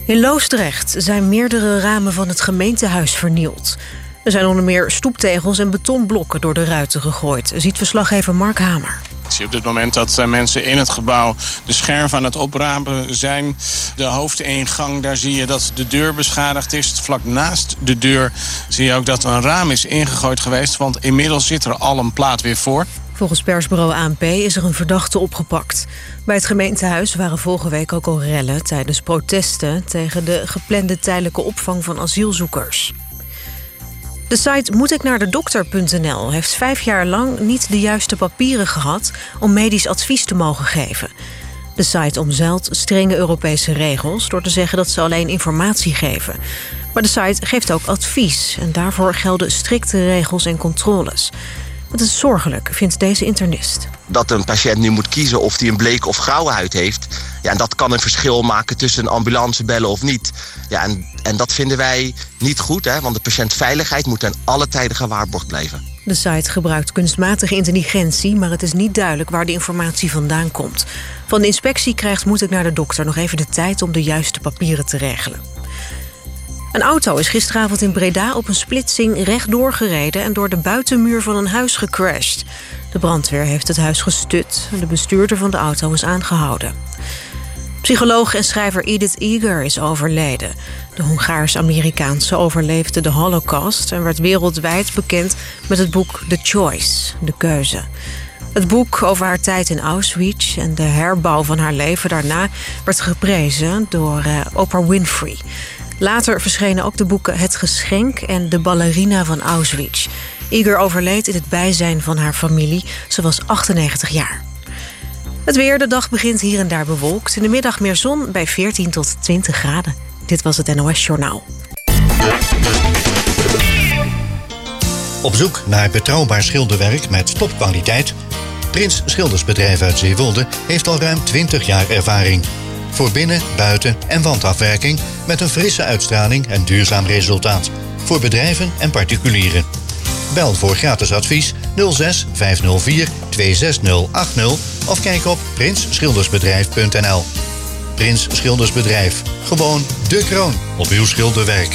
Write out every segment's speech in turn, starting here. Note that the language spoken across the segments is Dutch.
In Loosdrecht zijn meerdere ramen van het gemeentehuis vernield. Er zijn onder meer stoeptegels en betonblokken door de ruiten gegooid, ziet verslaggever Mark Hamer. Ik zie op dit moment dat mensen in het gebouw de scherven aan het oprapen zijn. De hoofdingang, daar zie je dat de deur beschadigd is. Vlak naast de deur zie je ook dat een raam is ingegooid geweest, want inmiddels zit er al een plaat weer voor. Volgens persbureau ANP is er een verdachte opgepakt. Bij het gemeentehuis waren vorige week ook al rellen tijdens protesten tegen de geplande tijdelijke opvang van asielzoekers. De site moetiknaardedokter.nl heeft 5 jaar lang niet de juiste papieren gehad om medisch advies te mogen geven. De site omzeilt strenge Europese regels door te zeggen dat ze alleen informatie geven. Maar de site geeft ook advies en daarvoor gelden strikte regels en controles. Het is zorgelijk, vindt deze internist. Dat een patiënt nu moet kiezen of hij een bleke of grauwe huid heeft. Ja, en dat kan een verschil maken tussen een ambulance bellen of niet. Ja, en dat vinden wij niet goed, hè, want de patiëntveiligheid moet ten alle tijden gewaarborgd blijven. De site gebruikt kunstmatige intelligentie, maar het is niet duidelijk waar de informatie vandaan komt. Van de inspectie krijgt Moet ik naar de dokter nog even de tijd om de juiste papieren te regelen. Een auto is gisteravond in Breda op een splitsing rechtdoor gereden en door de buitenmuur van een huis gecrashed. De brandweer heeft het huis gestut en de bestuurder van de auto is aangehouden. Psycholoog en schrijver Edith Eger is overleden. De Hongaars-Amerikaanse overleefde de Holocaust en werd wereldwijd bekend met het boek The Choice, de keuze. Het boek over haar tijd in Auschwitz en de herbouw van haar leven daarna werd geprezen door Oprah Winfrey. Later verschenen ook de boeken Het Geschenk en De Ballerina van Auschwitz. Eger overleed in het bijzijn van haar familie. Ze was 98 jaar. Het weer, de dag begint hier en daar bewolkt. In de middag meer zon bij 14 tot 20 graden. Dit was het NOS Journaal. Op zoek naar betrouwbaar schilderwerk met topkwaliteit? Prins Schildersbedrijf uit Zeewolde heeft al ruim 20 jaar ervaring. Voor binnen-, buiten- en wandafwerking met een frisse uitstraling en duurzaam resultaat. Voor bedrijven en particulieren. Bel voor gratis advies 06 504 26080 of kijk op prinsschildersbedrijf.nl. Prins Schildersbedrijf. Gewoon de kroon op uw schilderwerk.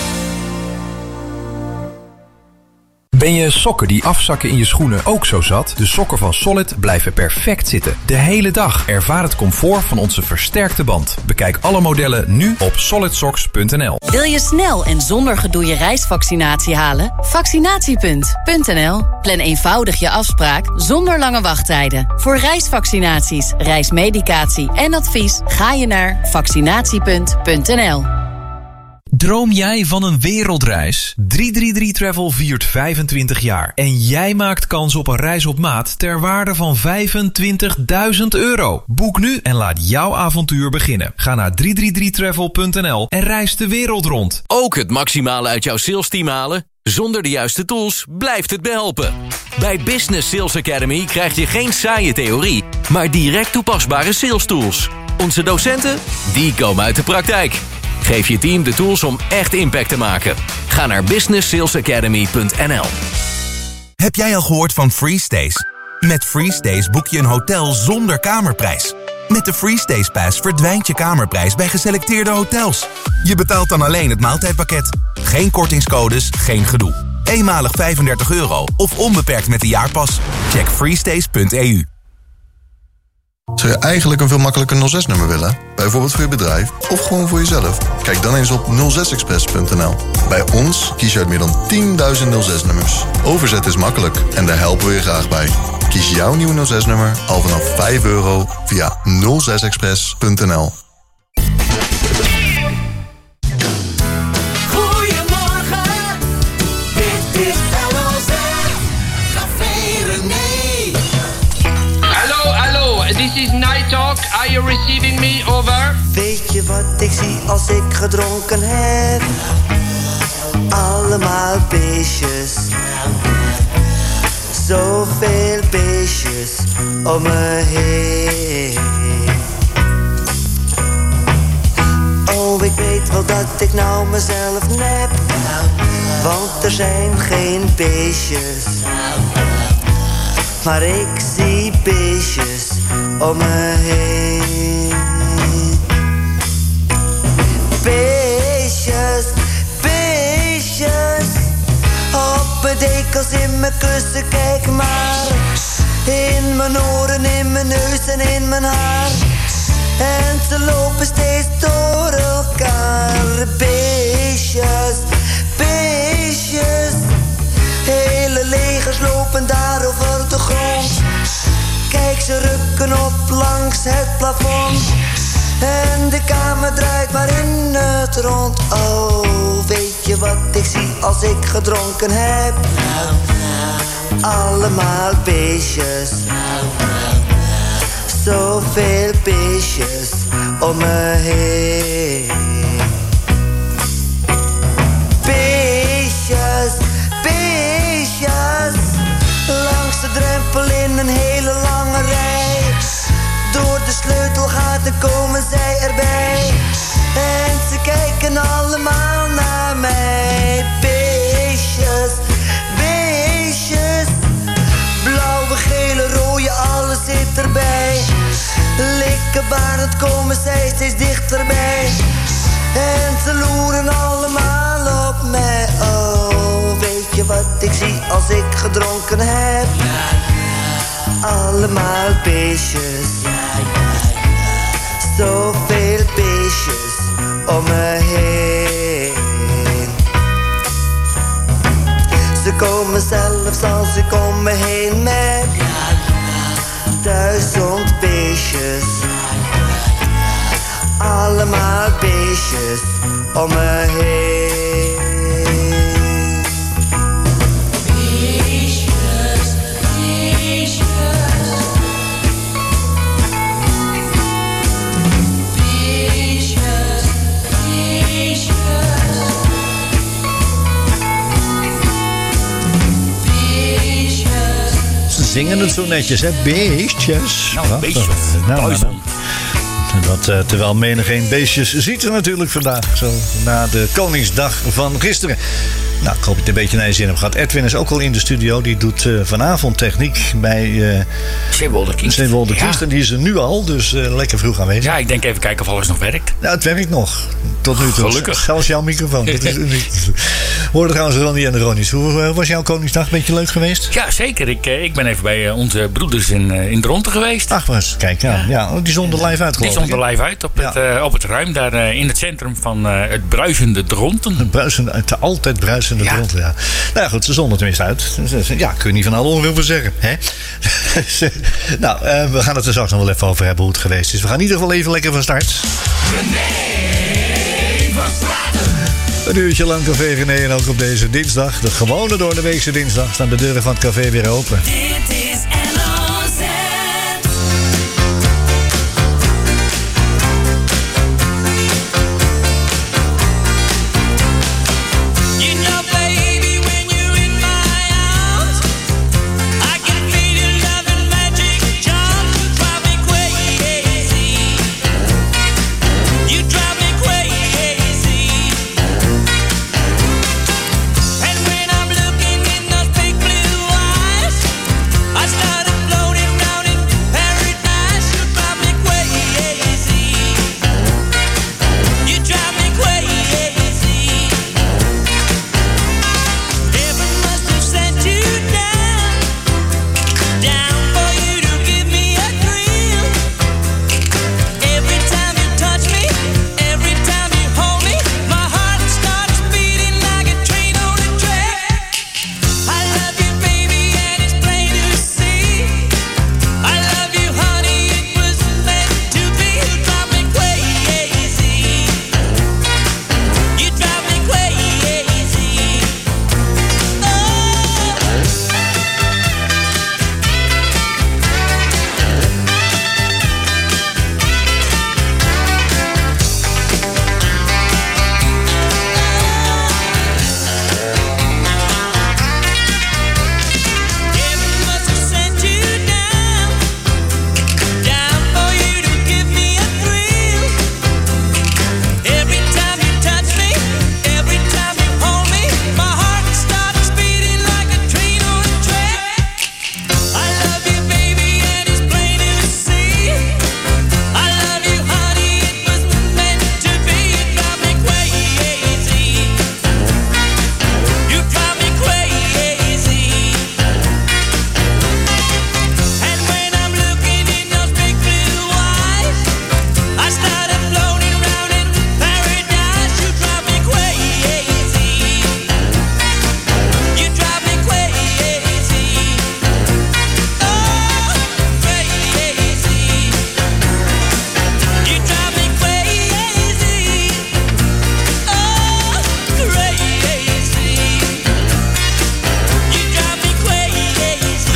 Ben je sokken die afzakken in je schoenen ook zo zat? De sokken van Solid blijven perfect zitten. De hele dag. Ervaar het comfort van onze versterkte band. Bekijk alle modellen nu op solidsocks.nl. Wil je snel en zonder gedoe je reisvaccinatie halen? Vaccinatiepunt.nl. Plan eenvoudig je afspraak zonder lange wachttijden. Voor reisvaccinaties, reismedicatie en advies ga je naar vaccinatiepunt.nl. Droom jij van een wereldreis? 333 Travel viert 25 jaar. En jij maakt kans op een reis op maat ter waarde van €25.000. Boek nu en laat jouw avontuur beginnen. Ga naar 333travel.nl en reis de wereld rond. Ook het maximale uit jouw salesteam halen? Zonder de juiste tools blijft het behelpen. Bij Business Sales Academy krijg je geen saaie theorie, maar direct toepasbare sales tools. Onze docenten, die komen uit de praktijk. Geef je team de tools om echt impact te maken. Ga naar businesssalesacademy.nl. Heb jij al gehoord van FreeStays? Met FreeStays boek je een hotel zonder kamerprijs. Met de FreeStays Pass verdwijnt je kamerprijs bij geselecteerde hotels. Je betaalt dan alleen het maaltijdpakket. Geen kortingscodes, geen gedoe. Eenmalig €35 of onbeperkt met de jaarpas. Check freestays.eu. Zou je eigenlijk een veel makkelijker 06-nummer willen? Bijvoorbeeld voor je bedrijf of gewoon voor jezelf? Kijk dan eens op 06express.nl. Bij ons kies je uit meer dan 10.000 06-nummers. Overzetten is makkelijk en daar helpen we je graag bij. Kies jouw nieuwe 06-nummer al vanaf €5 via 06express.nl. Goedemorgen, dit is LOZ, Café René. Hallo, this is Night Talk. Are you receiving me? Over. Weet je wat ik zie als ik gedronken heb? Allemaal beestjes. Zoveel beestjes om me heen. Oh, ik weet wel dat ik nou mezelf nep. Want er zijn geen beestjes. Maar ik zie beestjes om me heen. dekels, in mijn kussen, kijk maar. In mijn oren, in mijn neus en in mijn haar. En ze lopen steeds door elkaar. Beestjes, beestjes. Hele legers lopen daar over de grond. Kijk, ze rukken op langs het plafond. En de kamer draait maar in het rond. Oh, weet je wat ik zie als ik gedronken heb? Allemaal beestjes. Zoveel beestjes om me heen. Beestjes, beestjes. Langs de drempel in een hele lange rij. Door de sleutelgaten komen zij erbij. En ze kijken allemaal naar mij. Beestjes, beestjes. Blauwe, gele, rode, alles zit erbij. Likkenbarend komen zij steeds dichterbij. En ze loeren allemaal op mij. Oh, weet je wat ik zie als ik gedronken heb? Allemaal beestjes. Zoveel beestjes om me heen. Ze komen zelfs als ik om me heen met 1000 beestjes. Allemaal beestjes om me heen. Beestjes, beestjes. Beestjes, beestjes. Beestjes. Ze zingen het zo netjes, hè? Beestjes. Nou, beestjes. Nou. Dat terwijl menigeen beestjes ziet er natuurlijk vandaag. Zo na de Koningsdag van gisteren. Nou, ik hoop dat je het een beetje naar je zin hebt gehad. Edwin is ook al in de studio. Die doet vanavond techniek bij Zeewolde Kiest. En die is er nu al, dus lekker vroeg aanwezig. Ja, ik denk even kijken of alles nog werkt. Nou, het werkt nog. Tot nu toe. Gelukkig. Zelfs jouw microfoon. Dat is uniek. Hoorde trouwens Ronnie en de Ronnies. Hoe was jouw Koningsdag? Een beetje leuk geweest? Ja, zeker. Ik ben even bij onze broeders in Dronten geweest. Ach, was. Kijk, ja. Die zonden live uit, geloof ik. Die zonden live uit op het ruim. Daar in het centrum van het bruisende Dronten. Het altijd bruisende Dronten, ja. Nou ja, goed, ze zonden tenminste uit. Ja, kun je niet van alle ongeveer zeggen, hè? Nou, we gaan het er straks nog wel even over hebben hoe het geweest is. We gaan in ieder geval even lekker van start. Een uurtje lang Café René en ook op deze dinsdag, de gewone doordeweekse dinsdag, staan de deuren van het café weer open. Dit is LOZ. You know, baby, when you're in my arms, I can feel your love and magic charm. You drive me crazy. You drive me crazy. And when I'm looking in those big blue eyes,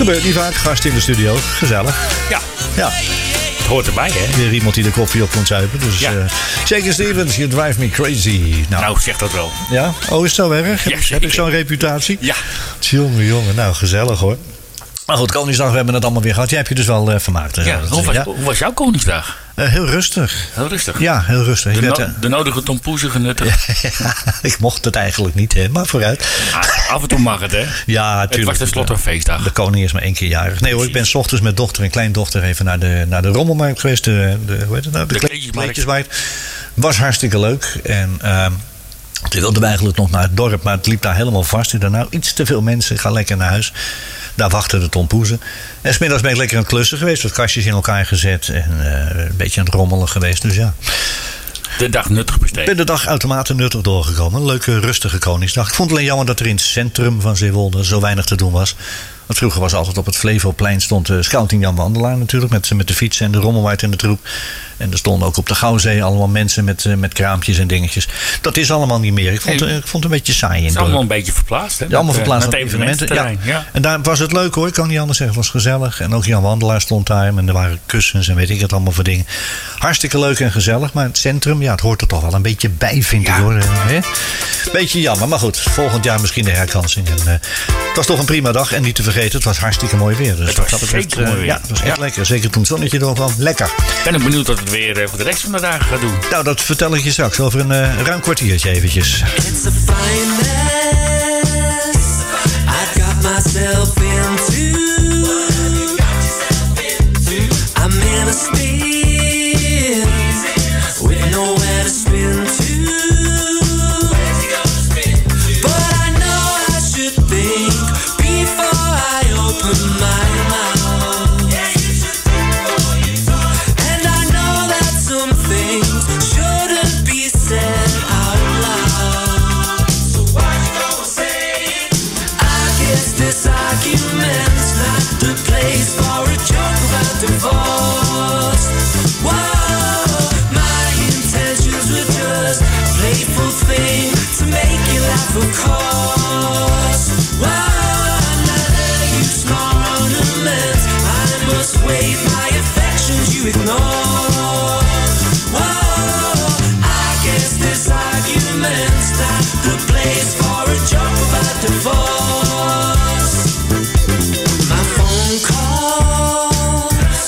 Gebeurt niet vaak. Gast in de studio. Gezellig. Ja. Het hoort erbij, hè? Weer iemand die de koffie op komt zuipen. Dus, Shaky Stevens, you drive me crazy. Nou, zeg dat wel. Ja? Oh, is het zo erg? Ja, Heb ik zo'n reputatie? Ja. Jongen. Nou, gezellig hoor. Maar goed, Koningsdag, we hebben het allemaal weer gehad. Jij hebt je dus wel vermaakt. Hoe was jouw Koningsdag? Heel rustig. Heel rustig? Ja, heel rustig. De nodige tompoezen genuttigd? Ik mocht het eigenlijk niet, hè, maar vooruit. Af en toe mag het, hè? Ja, tuurlijk. Het was tenslotte een feestdag. De koning is maar 1 keer jarig. Nee hoor, ik ben 's ochtends met dochter en kleindochter even naar de rommelmarkt geweest. Hoe heet het nou? De kleedjesmarkt. Was hartstikke leuk. En toen wilden we eigenlijk nog naar het dorp, maar het liep daar helemaal vast. Ik dacht, nou, iets te veel mensen, ga lekker naar huis. Daar wachten de tompoezen. En 's middags ben ik lekker aan het klussen geweest. Wat kastjes in elkaar gezet. En een beetje aan het rommelen geweest. Dus ja. De dag nuttig besteed. Ik ben de dag uitermate nuttig doorgekomen. Een leuke, rustige Koningsdag. Ik vond het alleen jammer dat er in het centrum van Zeewolde zo weinig te doen was. Want vroeger was altijd op het Flevoplein stond Scouting Jan Wandelaar natuurlijk. Met de fiets en de rommelwaard en de troep. En er stonden ook op de Gouwzee allemaal mensen met kraampjes en dingetjes. Dat is allemaal niet meer. Ik vond het een beetje saai. Het is allemaal een beetje verplaatst. Hè? Ja, allemaal verplaatst met evenementen. Ja. En daar was het leuk hoor. Ik kan niet anders zeggen. Het was gezellig. En ook Jan Wandelaar stond daar. En er waren kussens en weet ik het allemaal voor dingen. Hartstikke leuk en gezellig. Maar het centrum, ja, het hoort er toch wel een beetje bij, vind ik hoor. Beetje jammer. Maar goed, volgend jaar misschien de herkansing. En, het was toch een prima dag. En niet te vergeten, het was hartstikke mooi weer. Dus het was zeker mooi weer. Ja, het was echt lekker. Zeker toen het zonnetje doorkwam. Lekker. Ben ik benieuwd wat het weer voor de rest van de dagen gaat doen. Nou, dat vertel ik je straks over een ruim kwartiertje eventjes. It's a fine mess I got myself into. I'm in a spin with nowhere to spin to. But I know I should think before I open my mouth. And I know that some things shouldn't be said out loud. So what you gonna say? I guess this argument's not the place for a joke about divorce. Whoa, my intentions were just a playful thing to make you laugh, of course. Whoa, another you snore ornaments. I must wait my affections you ignore. Whoa, I guess this argument's not the place for a joke about divorce. My phone calls,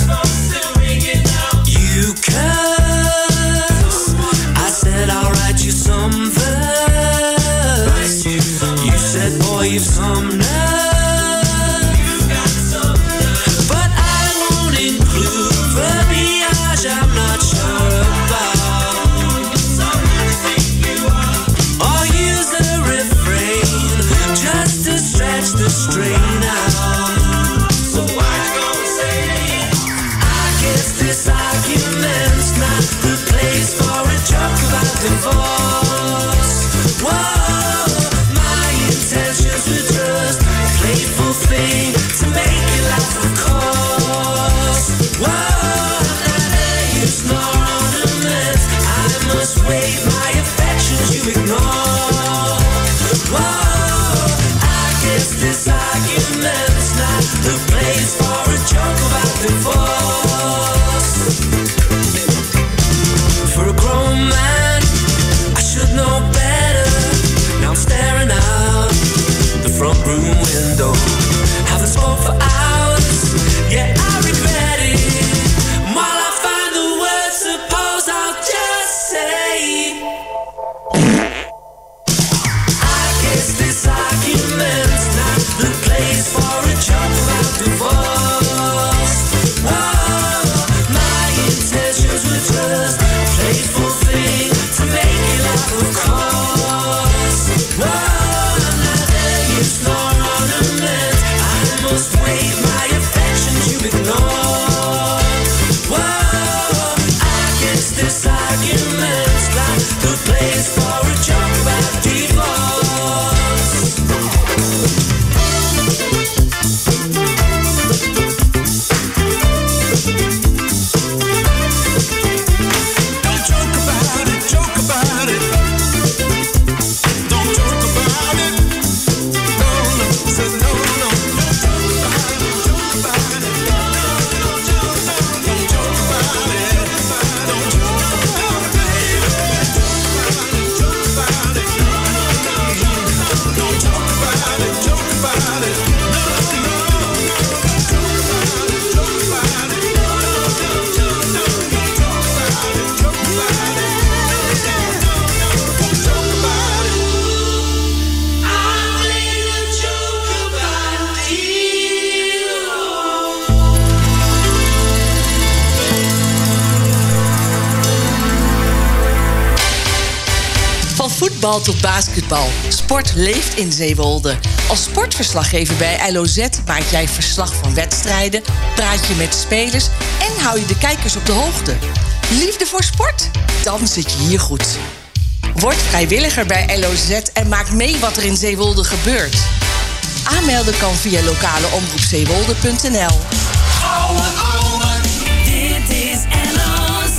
you curse. I said I'll write you some verse. You said, boy, you've some nerve. But I won't include verbiage I'm not sure about. Or use a refrain just to stretch the strain out. So what you gonna say? I guess this argument's not the place for a joke about divorce. Whoa, my intentions were just a playful thing to make you laugh, of course. Whoa, now you snore ornaments. I must wait my affections you ignore. Whoa, I guess this argument's not the place for a joke about divorce. For a grown man, I should know better. Now I'm staring out the front room window. Haven't spoke for hours, yeah, I regret it. While I find the words, suppose I'll just say voetbal tot basketbal. Sport leeft in Zeewolde. Als sportverslaggever bij LOZ maak jij verslag van wedstrijden, praat je met spelers en hou je de kijkers op de hoogte. Liefde voor sport? Dan zit je hier goed. Word vrijwilliger bij LOZ en maak mee wat er in Zeewolde gebeurt. Aanmelden kan via lokaleomroepzeewolde.nl. Dit is LOZ.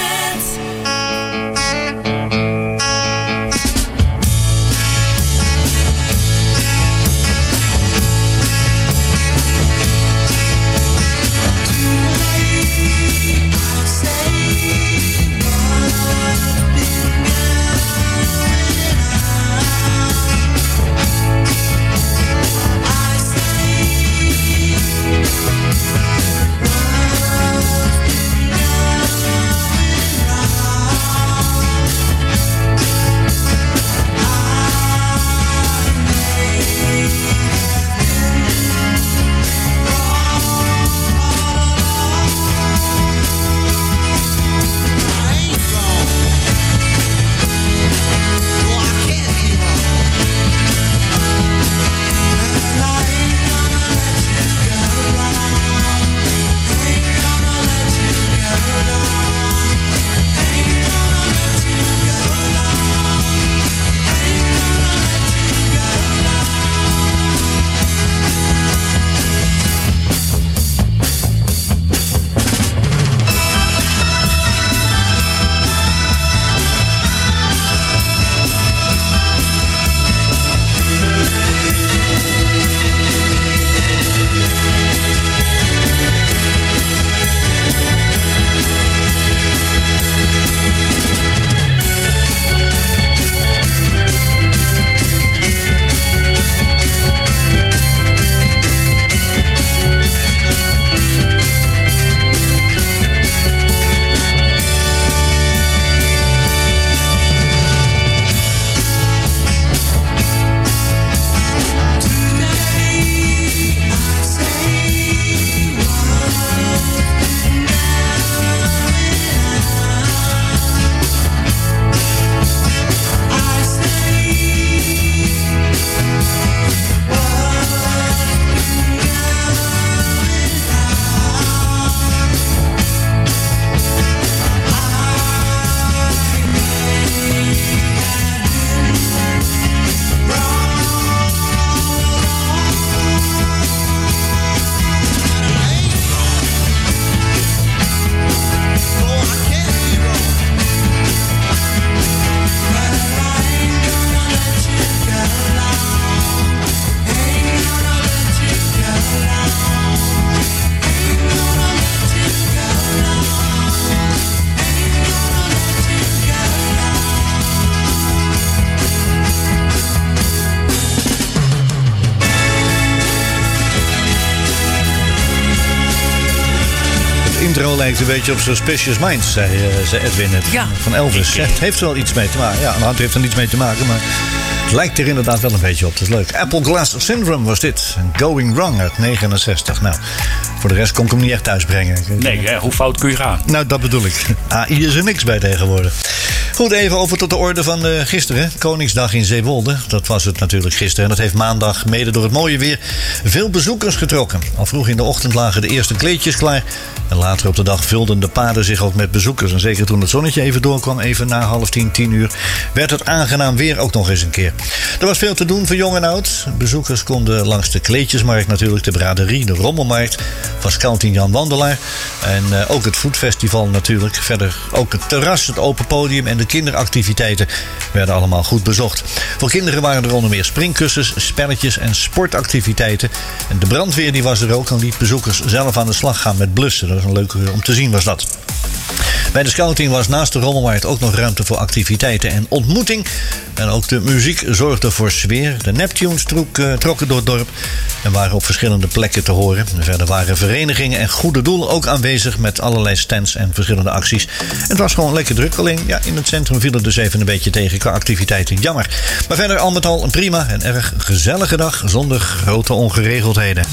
intro lijkt een beetje op Suspicious Minds, zei Edwin net. Ja. Van Elvis. Het heeft wel iets mee te maken. Ja, aan de hand heeft er niets mee te maken, maar het lijkt er inderdaad wel een beetje op. Dat is leuk. Apple Glass Syndrome was dit. Going Wrong uit 69. Nou, voor de rest kon ik hem niet echt thuisbrengen. Nee, hoe fout kun je gaan? Nou, dat bedoel ik. AI is er niks bij tegenwoordig. Goed, even over tot de orde van gisteren. Koningsdag in Zeewolde. Dat was het natuurlijk gisteren. En dat heeft maandag, mede door het mooie weer, veel bezoekers getrokken. Al vroeg in de ochtend lagen de eerste kleedjes klaar. En later op de dag vulden de paden zich ook met bezoekers. En zeker toen het zonnetje even doorkwam, even na 9:30, 10 werd het aangenaam weer ook nog eens een keer. Er was veel te doen voor jong en oud. Bezoekers konden langs de kleedjesmarkt natuurlijk, de braderie, de rommelmarkt van Scouting Jan Wandelaar. En ook het foodfestival natuurlijk. Verder ook het terras, het open podium en de kinderactiviteiten werden allemaal goed bezocht. Voor kinderen waren er onder meer springkussens, spelletjes en sportactiviteiten. En de brandweer die was er ook en liet bezoekers zelf aan de slag gaan met blussen. Dat was een leuk om te zien was dat. Bij de scouting was naast de rommelmarkt ook nog ruimte voor activiteiten en ontmoeting. En ook de muziek zorgde voor sfeer. De Neptunes trokken door het dorp en waren op verschillende plekken te horen. En verder waren verenigingen en goede doelen ook aanwezig met allerlei stands en verschillende acties. En het was gewoon lekker druk. Alleen ja, in het centrum viel het dus even een beetje tegen qua activiteiten. Jammer. Maar verder al met al een prima en erg gezellige dag zonder grote ongeregeldheden.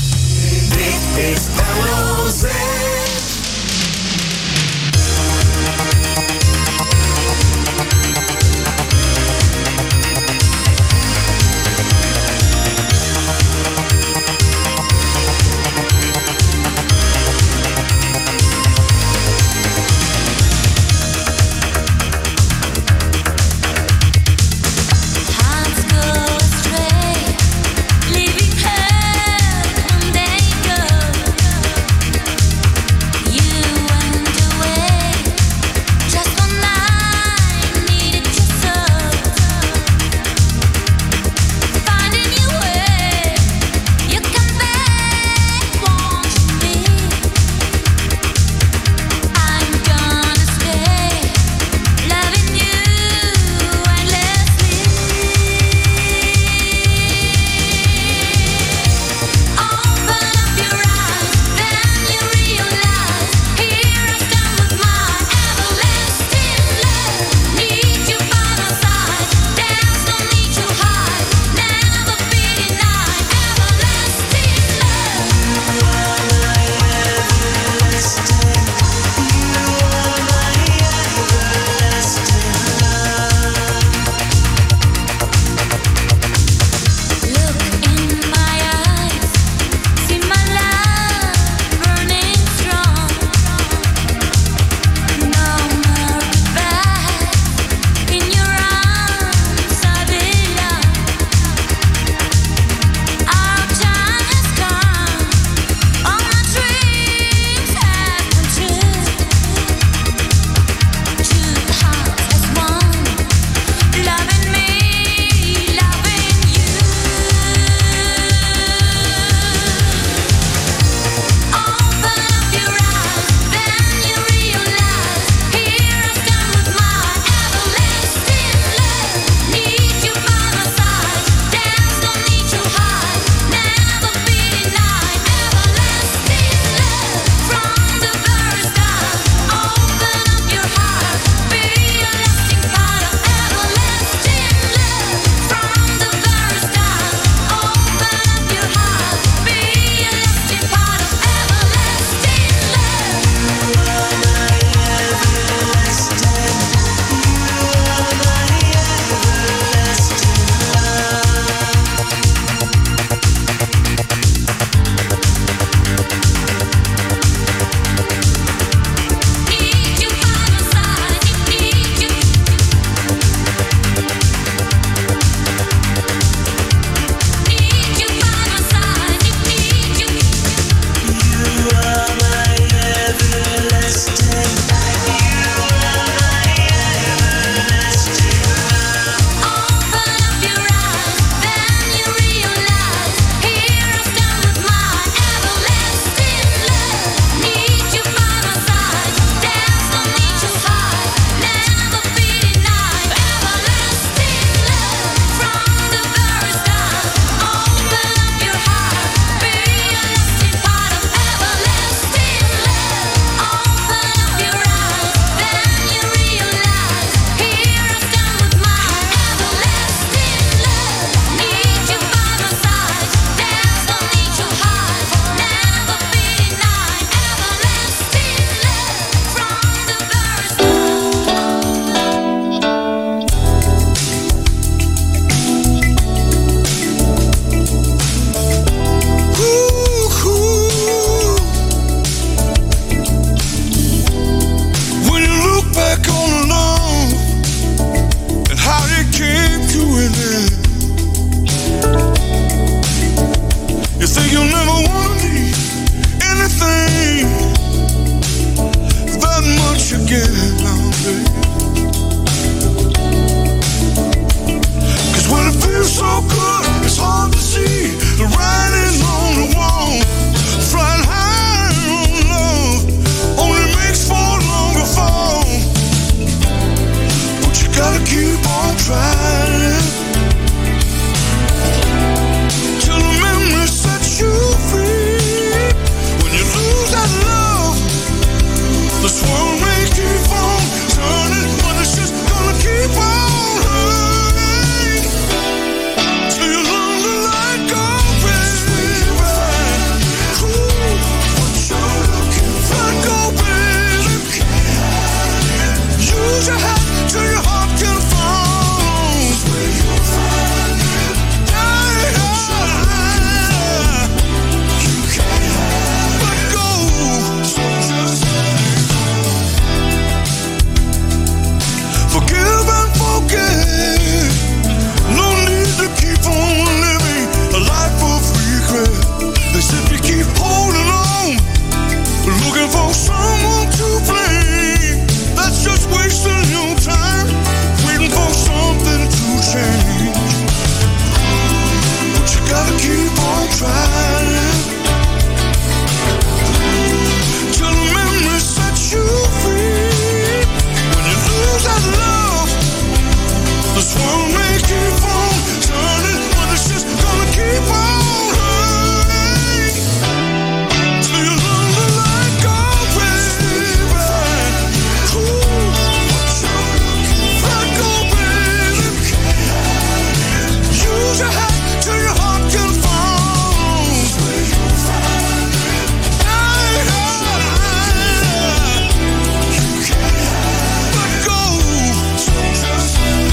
Dit is LOZ. came to an end. You think you'll never want to need anything that much again now, baby. Cause when it feels so good, it's hard to see the writing on the wall. Flying high on love only makes for a longer fall. But you gotta keep on trying till the memory sets you free. When you lose that love, this world may keep on turning, but it's just gonna keep on hurting till you learn to let go, baby. Ooh, what you're looking for, let go, baby. Use your head till your heart can fall. Where you find it, you can't let go. So just forgive and forget. No need to keep on living a life of regret. As if you keep holding on, looking for someone to blame. That's just wasting your time, waiting for something to change. But you gotta keep on trying till the memory sets you free. When you lose that love, this world may keep on turning, but it's just gonna keep on hurting till you learn to let go, baby. Ooh, let go, baby. Use your head till your heart can fall. Where you find it, you can't let go. So just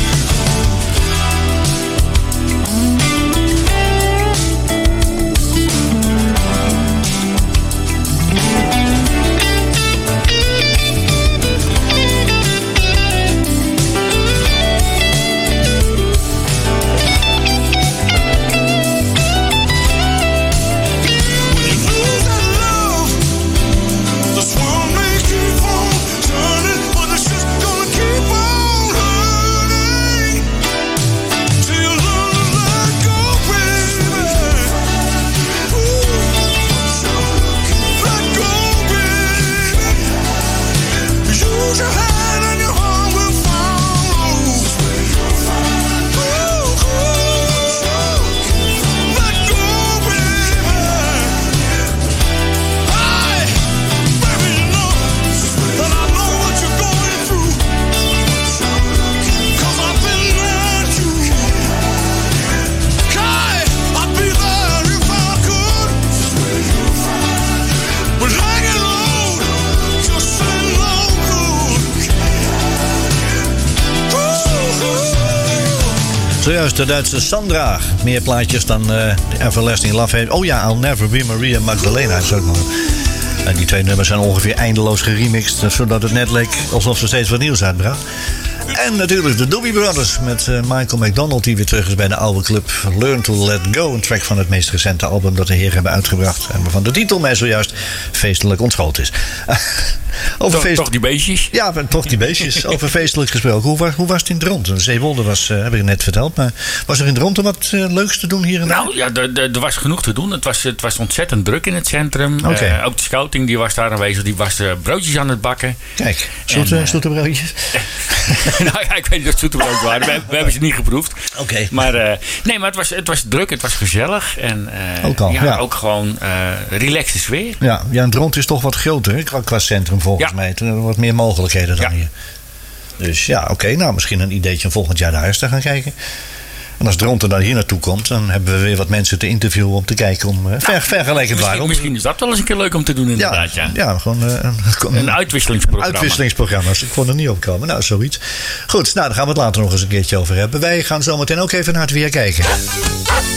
Zojuist de Duitse Sandra. Meer plaatjes dan Everlasting Love heeft. Oh ja, I'll Never Be Maria Magdalena is ook nog. En die twee nummers zijn ongeveer eindeloos geremixed, zodat het net leek alsof ze steeds wat nieuws uitbracht. En natuurlijk de Doobie Brothers met Michael McDonald, die weer terug is bij de oude club. Learn to Let Go, een track van het meest recente album dat de heren hebben uitgebracht. En waarvan de titel mij zojuist feestelijk ontschoten is. Toch die beestjes? Ja, toch die beestjes. Over feestelijk gesproken. Hoe was het in Dronten? Zeewolde was, heb ik net verteld. Maar was er in Dronten wat leuks te doen hier en daar? Nou ja, er was genoeg te doen. Het was ontzettend druk in het centrum. Okay. Ook de scouting die was daar aanwezig. Die was broodjes aan het bakken. Kijk, zoete broodjes? Nou ja, ik weet niet of het zoete broodjes waren. We hebben ze niet geproefd. Oké. Maar het was druk. Het was gezellig. En ook gewoon relaxte sfeer. Ja, en Dronten is toch wat groter qua centrum volgens mij. Er zijn wat meer mogelijkheden dan hier. Dus ja, oké. Nou, misschien een ideetje om volgend jaar daar eens te gaan kijken. En als Dronten dan hier naartoe komt, dan hebben we weer wat mensen te interviewen om te kijken om vergelijkend waarom. Misschien is dat wel eens een keer leuk om te doen inderdaad. Ja, gewoon een uitwisselingsprogramma. Uitwisselingsprogramma's. Ik kon er niet op komen. Nou, zoiets. Goed, nou, daar gaan we het later nog eens een keertje over hebben. Wij gaan zometeen ook even naar het weer kijken.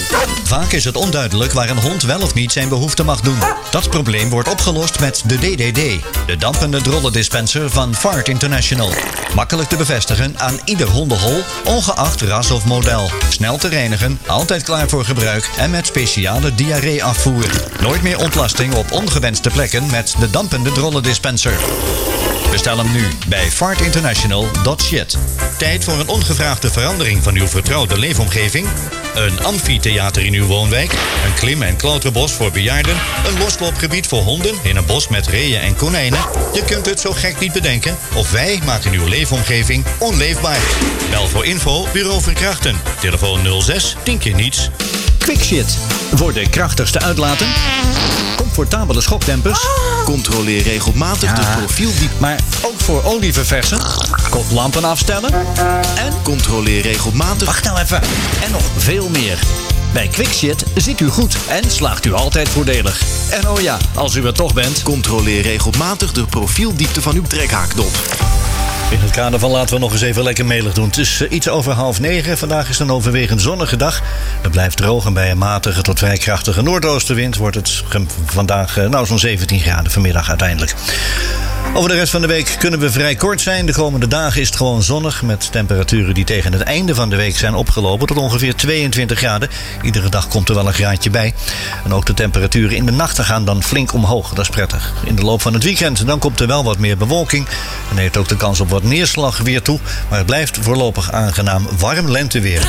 Vaak is het onduidelijk waar een hond wel of niet zijn behoefte mag doen. Dat probleem wordt opgelost met de DDD, de dampende drollendispenser van Fart International. Makkelijk te bevestigen aan ieder hondenhol, ongeacht ras of model. Snel te reinigen, altijd klaar voor gebruik en met speciale diarree-afvoer. Nooit meer ontlasting op ongewenste plekken met de dampende drollendispenser. Bestel hem nu bij fartinternational.shit. Tijd voor een ongevraagde verandering van uw vertrouwde leefomgeving? Een amfitheater in uw woonwijk? Een klim- en klauterbos voor bejaarden? Een losloopgebied voor honden in een bos met reeën en konijnen? Je kunt het zo gek niet bedenken of wij maken uw leefomgeving onleefbaar. Bel voor info Bureau Verkrachten. Telefoon 06 10 keer niets. Quickshit. Voor de krachtigste uitlaten. Comfortabele schokdempers. Controleer regelmatig de profieldiepte. Maar ook voor olieverversen. Koplampen afstellen. En controleer regelmatig. Wacht nou even. En nog veel meer. Bij Quickshit ziet u goed en slaagt u altijd voordelig. En oh ja, als u er toch bent, controleer regelmatig de profieldiepte van uw trekhaakdop. In het kader van laten we nog eens even lekker melig doen. Het is iets over 8:30. Vandaag is een overwegend zonnige dag. Het blijft droog en bij een matige tot vrij krachtige noordoostenwind wordt het vandaag zo'n 17 graden vanmiddag uiteindelijk. Over de rest van de week kunnen we vrij kort zijn. De komende dagen is het gewoon zonnig met temperaturen die tegen het einde van de week zijn opgelopen tot ongeveer 22 graden. Iedere dag komt er wel een graadje bij. En ook de temperaturen in de nachten gaan dan flink omhoog. Dat is prettig. In de loop van het weekend dan komt er wel wat meer bewolking. En heeft ook de kans op wat neerslag weer toe. Maar het blijft voorlopig aangenaam warm lenteweer.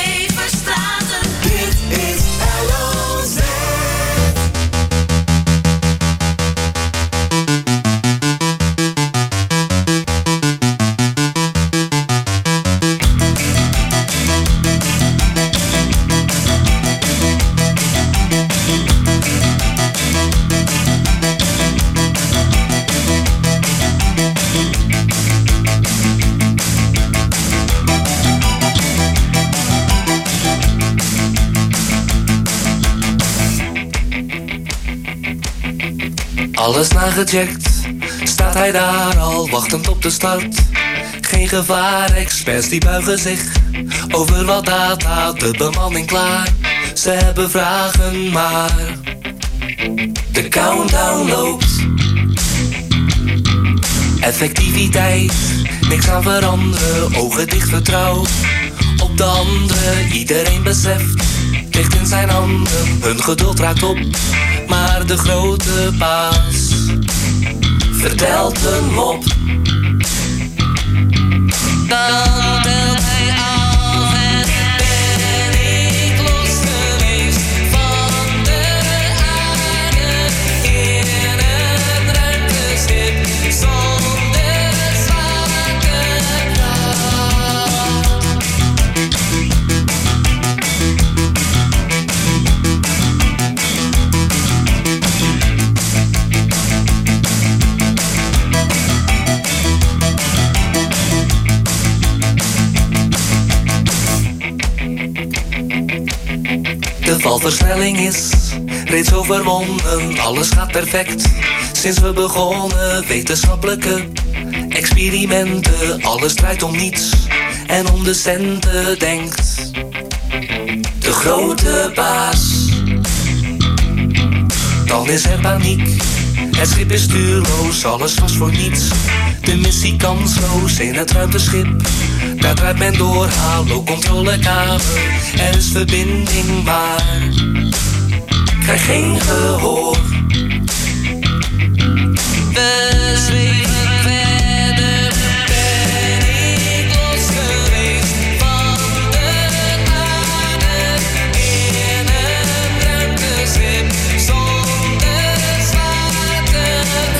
Alles nagecheckt, staat hij daar al wachtend op de start. Geen gevaar, experts die buigen zich over wat data, de bemanning klaar. Ze hebben vragen, maar de countdown loopt. Effectiviteit, niks aan veranderen, ogen dicht vertrouwd op de anderen. Iedereen beseft, ligt in zijn handen, hun geduld raakt op. Maar de grote baas vertelt een mop. Dan telt hij af en ben ik los geweest van de aarde in een ruimteschip zonder zwaartekracht. De valversnelling is reeds overwonnen, alles gaat perfect. Sinds we begonnen, wetenschappelijke experimenten. Alles draait om niets en om de centen denkt de grote baas. Dan is er paniek, het schip is stuurloos, alles was voor niets. De missie kansloos in het ruimteschip. Daar draait men door, hallo controlekamer. Er is verbinding, maar krijg geen gehoor. We zweven verder, ben ik los geweest van de aarde in een ruimteschip zonder zwaartekracht.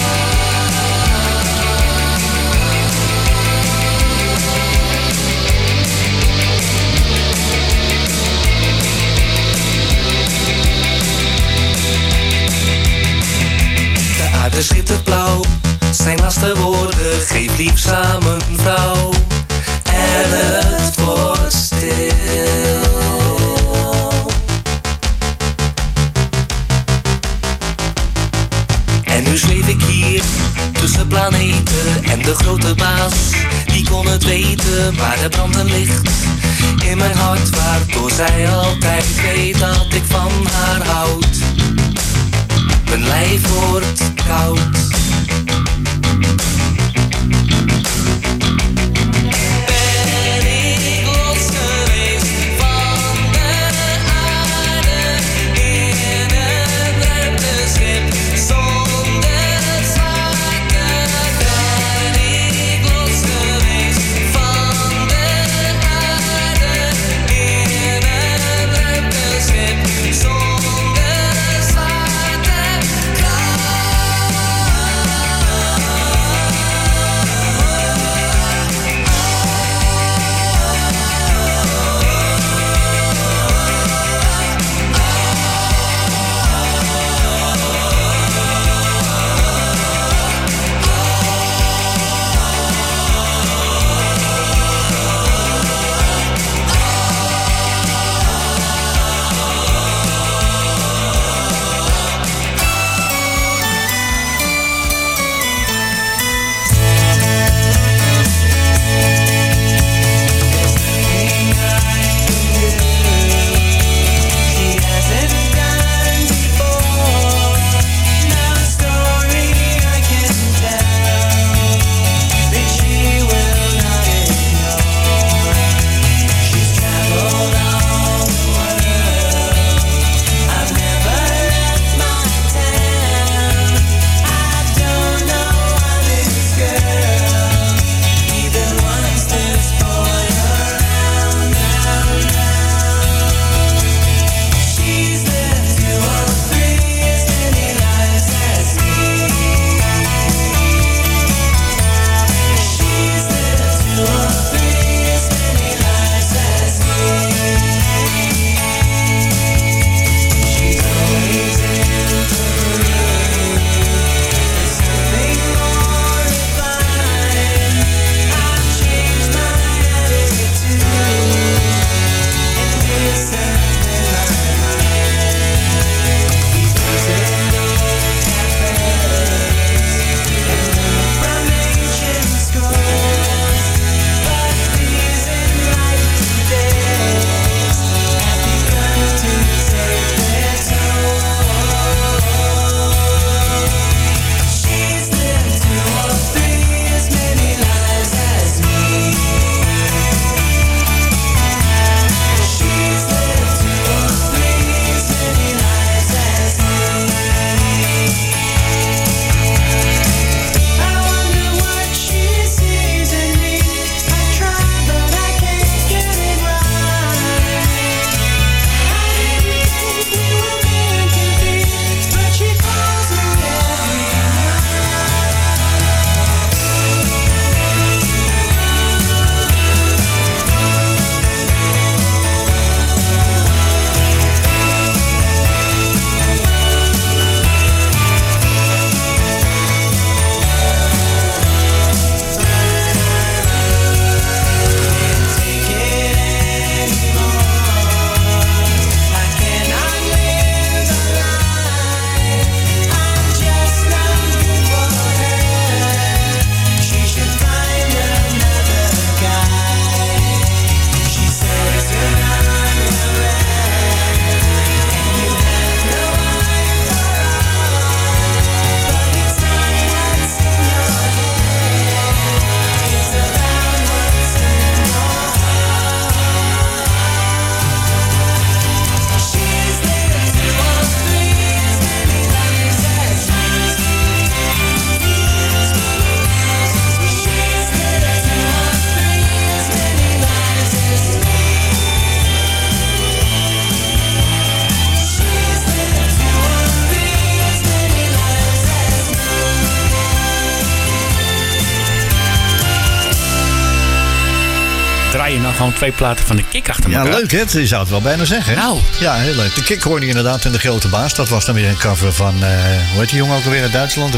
De schittert blauw, zijn laatste woorden, geef lief samen vrouw. En het wordt stil. En nu zweef ik hier tussen planeten en de grote baas. Die kon het weten, maar er brandt een licht in mijn hart, waardoor zij altijd weet dat ik van haar houd. Mijn lijf wordt koud. draai je nou gewoon 2 platen van de Kik achter elkaar. Ja, leuk hè? Je zou het wel bijna zeggen. Nou. Ja, heel leuk. De Kik hoorde je inderdaad in De Grote Baas. Dat was dan weer een cover van, hoe heet die jongen ook alweer uit Duitsland?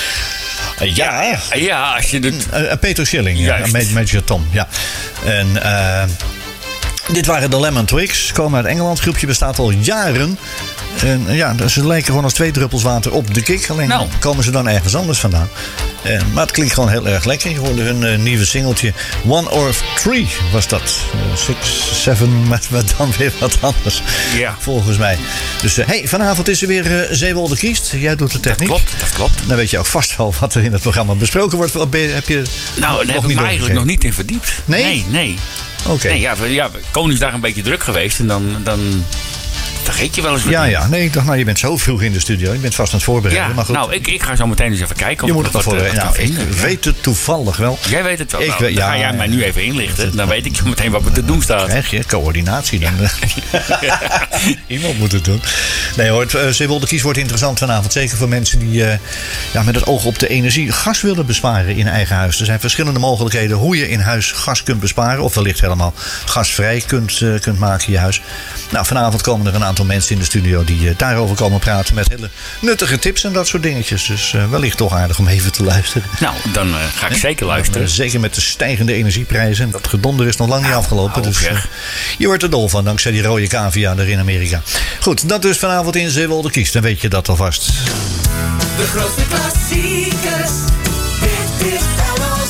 Ja, als je doet... Peter Schilling, ja. Major Tom, ja. En Dit waren de Lemon Twigs. Komen uit Engeland. Het groepje bestaat al jaren. En ja, ze lijken gewoon als 2 druppels water op de Kick. Alleen komen ze dan ergens anders vandaan. Maar het klinkt gewoon heel erg lekker. Je hoorde hun nieuwe singeltje One or Three was dat. 6, 7, met dan weer wat anders. Ja. Volgens mij. Dus vanavond is er weer Zeewolde Kiest. Jij doet de techniek. Dat klopt. Dan weet je ook vast wel wat er in het programma besproken wordt. Heb je daar heb ik me eigenlijk nog niet in verdiept. Nee. Oké. Nee, ja, Koningsdag een beetje druk geweest. En dan vergeet je wel eens wat. Ja. Nee, ik dacht, je bent zo vroeg in de studio. Je bent vast aan het voorbereiden. Ja, maar goed. nou, ik ga zo meteen eens even kijken. Je moet het wel voorbereiden. Ik weet het toevallig wel. Jij weet het wel. Dan ga jij mij nu even inlichten. Dan weet ik meteen wat me te doen staat. Krijg je coördinatie dan. Iemand moet het doen. Nee hoor, Zeewolde Kies wordt interessant vanavond. Zeker voor mensen die met het oog op de energie gas willen besparen in eigen huis. Er zijn verschillende mogelijkheden hoe je in huis gas kunt besparen. Of wellicht helemaal gasvrij kunt maken in je huis. Nou, vanavond komen er een aantal mensen in de studio die daarover komen praten met hele nuttige tips en dat soort dingetjes. Dus wellicht toch aardig om even te luisteren. Nou, dan ga ik zeker luisteren. Zeker met de stijgende energieprijzen. Dat gedonder is nog lang niet afgelopen. Dus je wordt er dol van dankzij die rode cavia er in Amerika. Goed, dat dus vanavond in Zeewolde Kiest. Dan weet je dat alvast. De grootste klassiekers. Dit is LOZ.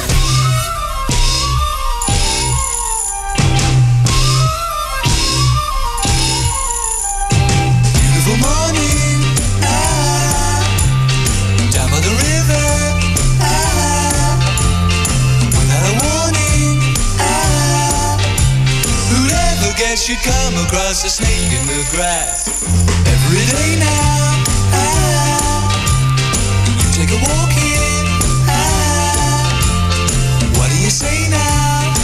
Beautiful morning, down by the river, without a warning, who'd ever guess you'd come across a snake in the grass? Every day now, you take a walk here, what do you say now?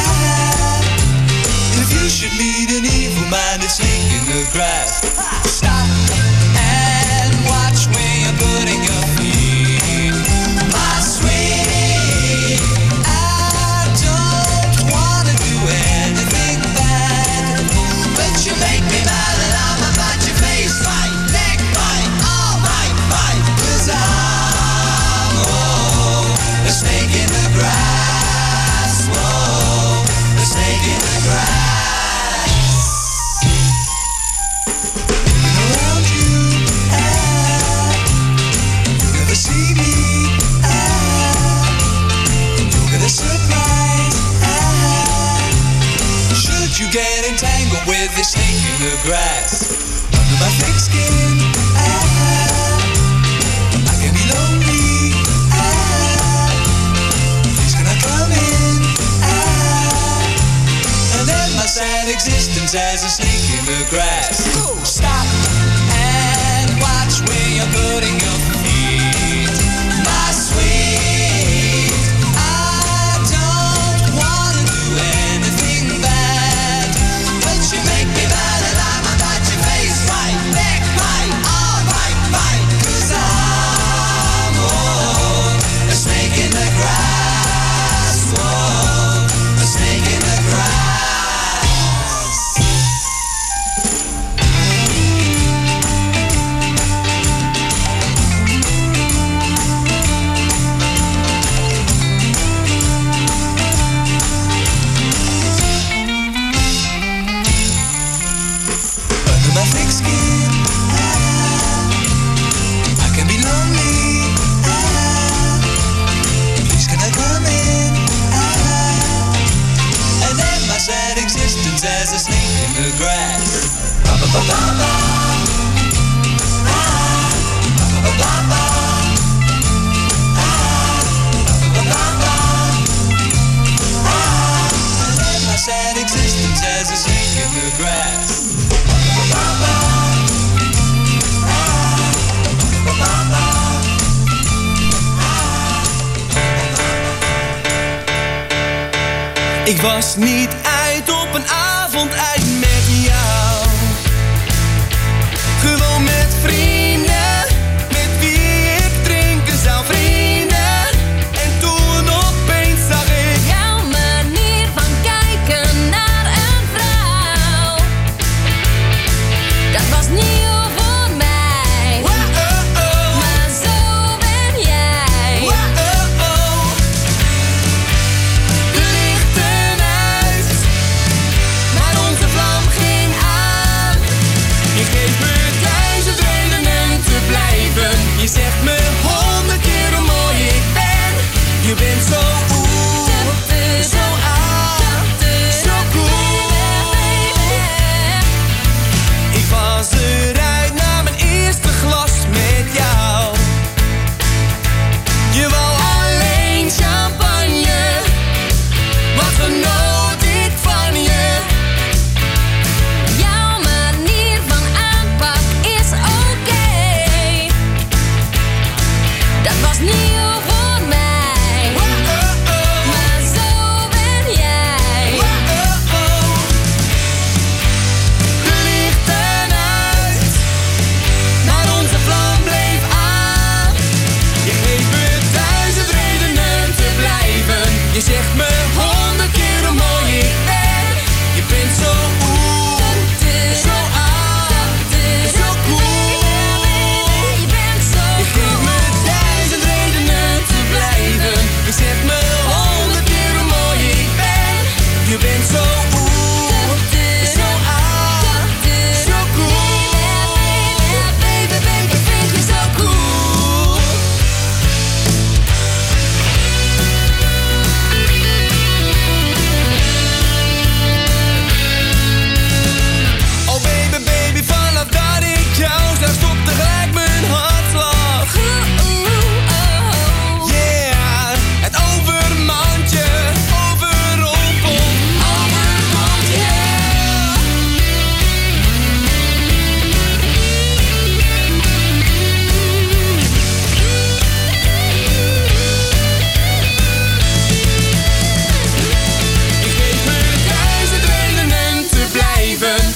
If you should meet an evil-minded snake in the grass, stop and watch where you're putting your feet. My sweet, I don't wanna do anything bad, but you make me mad and I'm about your face right, neck right, all right, 'cause I'm a snake in the grass, a snake in the grass. You get entangled with the snake in the grass. Under my thick skin, I can be lonely. Please can I come in and end my sad existence as a snake in the grass? Ooh, stop and watch where you're putting your feet. My sweet, I don't wanna do anything bad, but you make me mad and I'm about your face right, neck right, all right, 'cause I'm a snake in the grass, a snake in the grass. Under my thick skin, I can be lonely. Please can I come in and end my sad existence as a snake in the grass? Ba-ba-ba-ba-ba. Ba-ba-ba-ba-ba. Ba-ba-ba-ba-ba. And end my sad existence as a snake in the grass. Ik was niet uit op een avond uit met jou. Gewoon met vrienden, met wie ik drinken zou, vrienden. En toen opeens zag ik jouw manier van kijken naar een vrouw. Dat was nieuw voor mij. Maar zo ben jij. Lichten uit,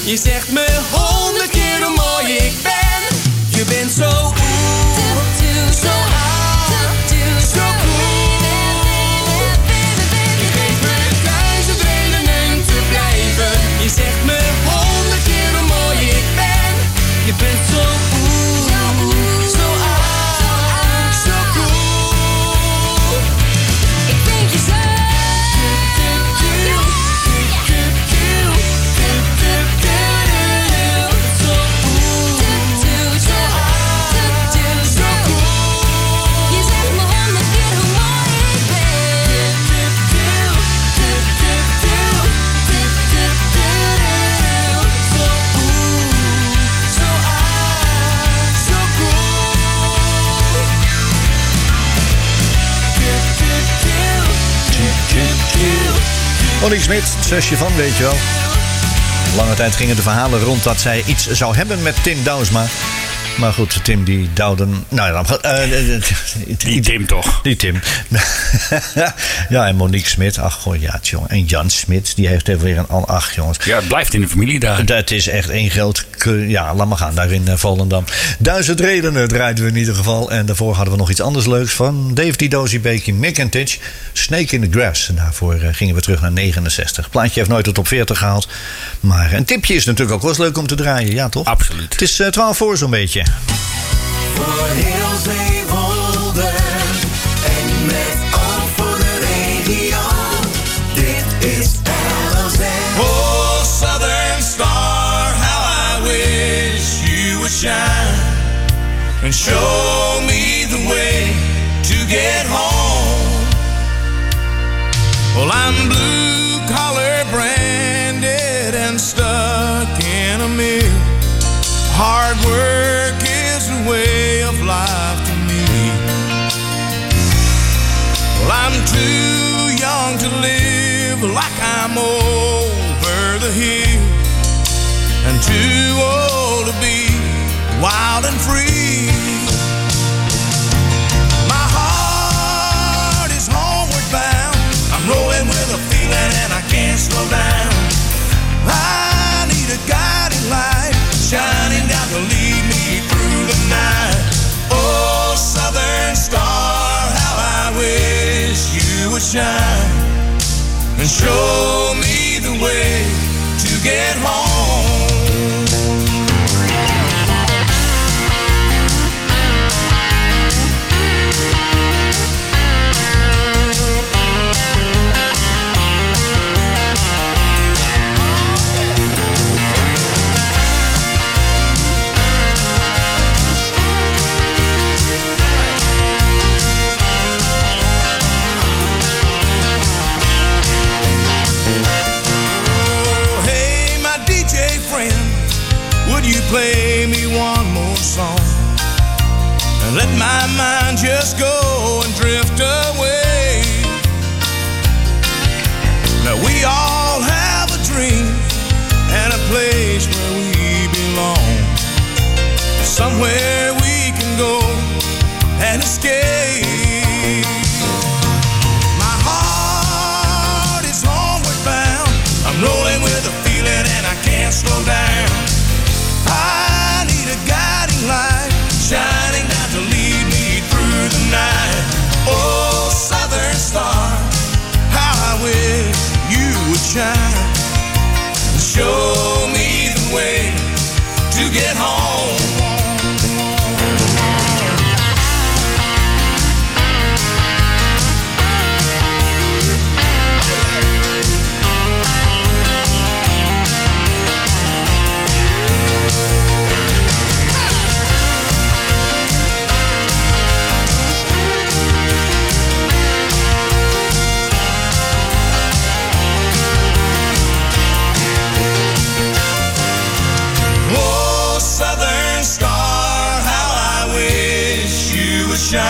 Je zegt me 100 keer hoe mooi ik ben. Je bent zo oeh, zo oud, zo cool. Je geeft me 1000 redenen te blijven. Je zegt me 100 keer hoe mooi ik ben. Je bent zo oeh, zo oud, zo cool. Ik vind je zo. Monique Smit, zusje van, weet je wel. Lange tijd gingen de verhalen rond dat zij iets zou hebben met Tim Douwsma. Maar goed, Tim die Douwden... Nou ja, die Tim toch? Die Tim. Ja, en Monique Smit. Ach, goh, ja, jongen. En Jan Smit, die heeft even weer een... Ach, jongens. Ja, het blijft in de familie daar. Dat is echt één groot... Ja, laat maar gaan, daar in Volendam. 1000 redenen draaiden we in ieder geval. En daarvoor hadden we nog iets anders leuks van Dave Didosi, Becky, Mick and Titch. Snake in the Grass. En daarvoor gingen we terug naar 69. Plaatje heeft nooit tot op 40 gehaald. Maar een tipje is natuurlijk ook wel eens leuk om te draaien. Ja, toch? Absoluut. Het is 12 voor zo'n beetje. Voor heel Zeewolde en met oog voor de regio. Dit is LOZ. Oh, Southern Star, how I wish you would shine and show me the way to get home. Well, I'm blue collar branded and stuck in a mill. Hard work is a way of life to me. Well, I'm too young to live like I'm over the hill, and too old to be wild and free. My heart is homeward bound. I'm rolling with a feeling and I can't slow down. I need a guiding light shining down to lead me through the night. Oh, Southern Star, how I wish you would shine and show me the way to get home. Would you play me one more song and let my mind just go and drift away? Now we all have a dream and a place where we belong, somewhere we can go and escape. My heart is homeward bound. I'm rolling with a feeling and I can't slow down. I need a guiding light shining down to lead me through the night. Oh, Southern Star, how I wish you would shine and show me the way to get home.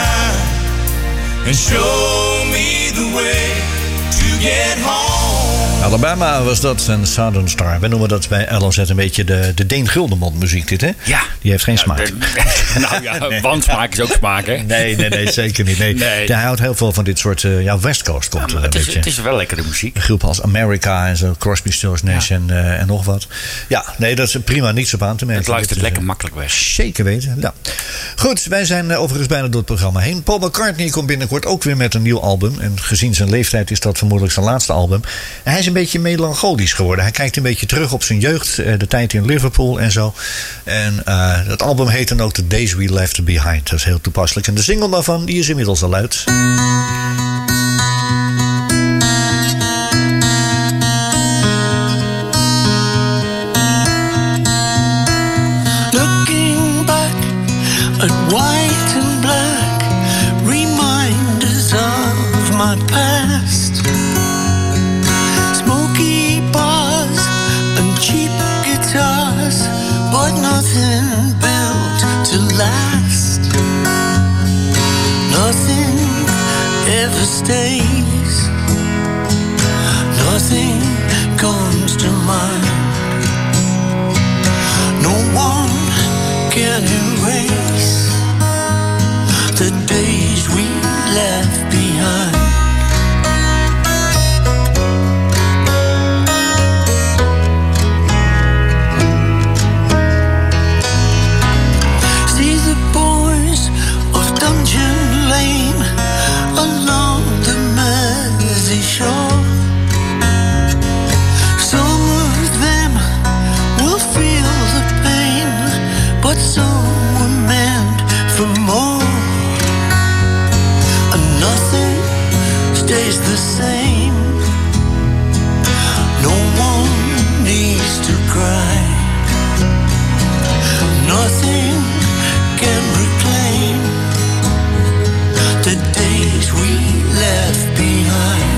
Shine and show me the way to get home. Alabama was dat en Southern Star. We noemen dat bij LOZ een beetje de Deen Guldenmond muziek dit, hè? Ja. Die heeft geen smaak. Nou ja, nee. Want smaak is ook smaak, hè? Nee, zeker niet. Nee. Hij houdt heel veel van dit soort... West Coast komt er een beetje. Het is wel lekkere muziek. Groepen als America en zo, Crosby, Stills, Nash en nog wat. Ja, nee, dat is prima niets op aan te merken. Het luistert lekker makkelijk weg. Zeker weten, ja. Goed, wij zijn overigens bijna door het programma heen. Paul McCartney komt binnenkort ook weer met een nieuw album. En gezien zijn leeftijd is dat vermoedelijk zijn laatste album. En hij is een beetje melancholisch geworden. Hij kijkt een beetje terug op zijn jeugd, de tijd in Liverpool en zo. En dat album heet dan ook The Days We Left Behind. Dat is heel toepasselijk. En de single daarvan, die is inmiddels al uit. Looking back at white and black, reminders of my past. Smoky bars and cheap guitars, but nothing built to last. Nothing ever stays. Nothing comes to mind. No one can erase the days we left behind. See the boys of Dungeon Lane along the Mersey shore. Some of them will feel the pain, but some were meant for more. And nothing stays the same. No one needs to cry. Nothing can reclaim the days we left behind.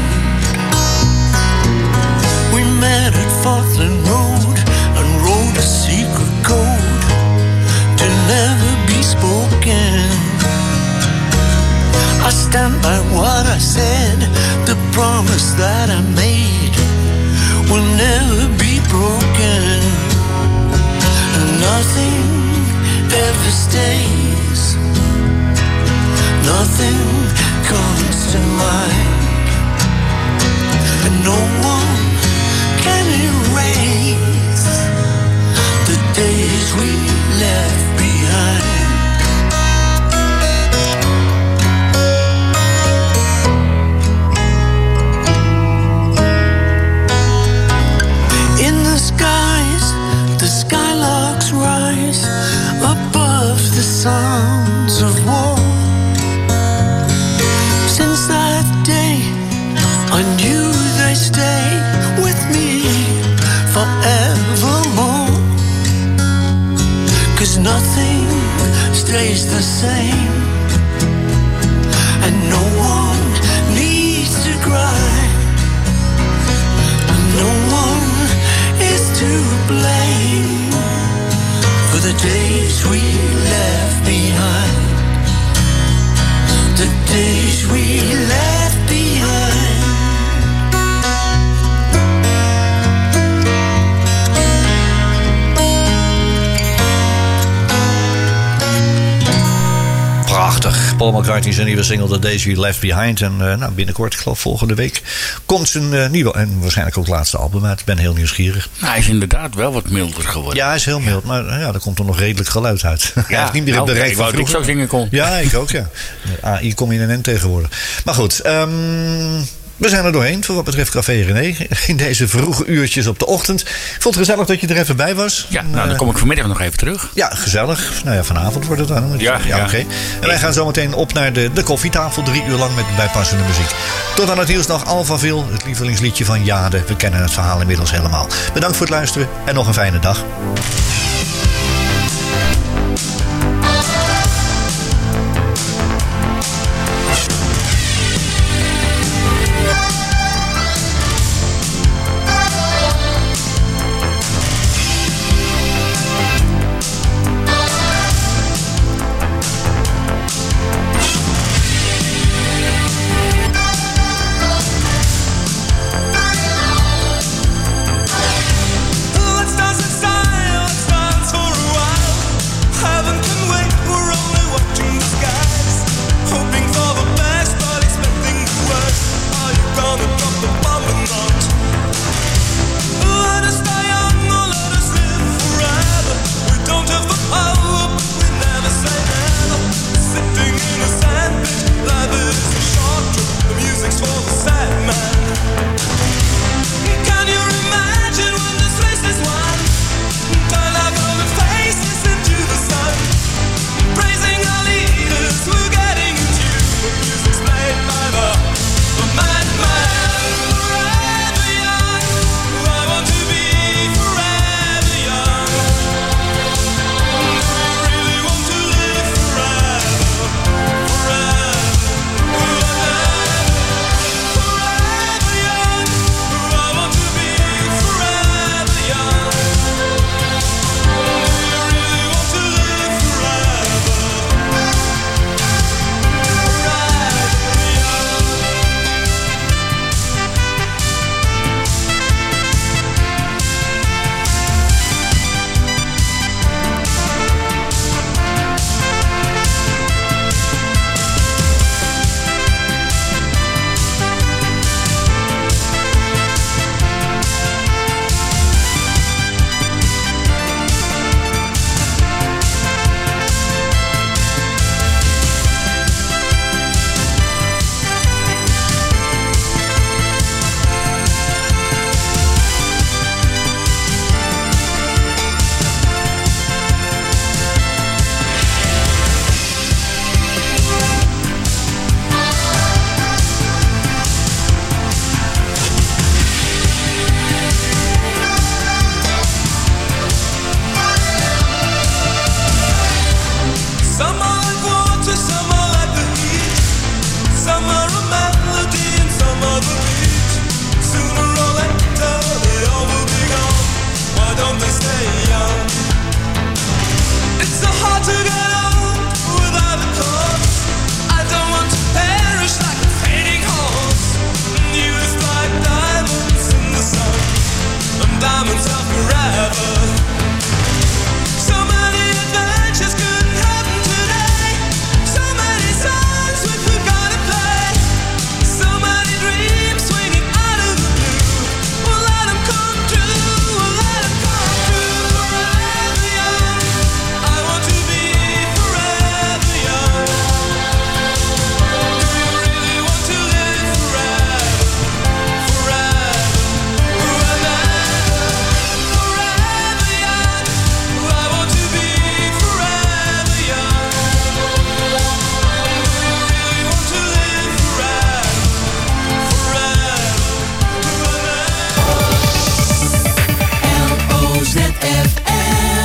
We met at Fortland Road and wrote a secret code to never be spoken. I stand by what I said. The promise that I made will never be broken. Nothing ever stays. Nothing comes to mind. And no one can erase the days we left behind. In the skies, the skylarks rise above the sounds of war. Since that day, I knew they'd stay with me forevermore. 'Cause nothing stays the same, and no one needs to cry. No one is to blame for the days we left behind. The days we left behind. Prachtig. Paul McCartney zijn nieuwe single The Days We Left Behind. En binnenkort, ik geloof volgende week, komt zijn nieuwe en waarschijnlijk ook laatste album uit. Ik ben heel nieuwsgierig. Nou, hij is inderdaad wel wat milder geworden. Ja, hij is heel mild, maar er komt er nog redelijk geluid uit. Hij heeft niet meer het bereik van vroeger. Ik zo zingen kon. Ja, ik ook, ja. AI kom je in een end tegenwoordig. Maar goed, we zijn er doorheen voor wat betreft Café René. In deze vroege uurtjes op de ochtend. Ik vond het gezellig dat je er even bij was. Ja, dan kom ik vanmiddag nog even terug. Ja, gezellig. Nou ja, vanavond wordt het dan. Ja. Oké. En wij gaan zo meteen op naar de koffietafel. 3 uur lang met bijpassende muziek. Tot aan het nieuws nog Alphaville, het lievelingsliedje van Jade. We kennen het verhaal inmiddels helemaal. Bedankt voor het luisteren en nog een fijne dag.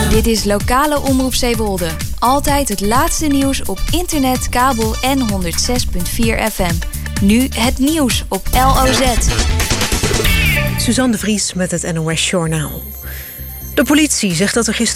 Dit is Lokale Omroep Zeewolde. Altijd het laatste nieuws op internet, kabel en 106.4 FM. Nu het nieuws op LOZ. Suzanne de Vries met het NOS Journaal. De politie zegt dat er gisteren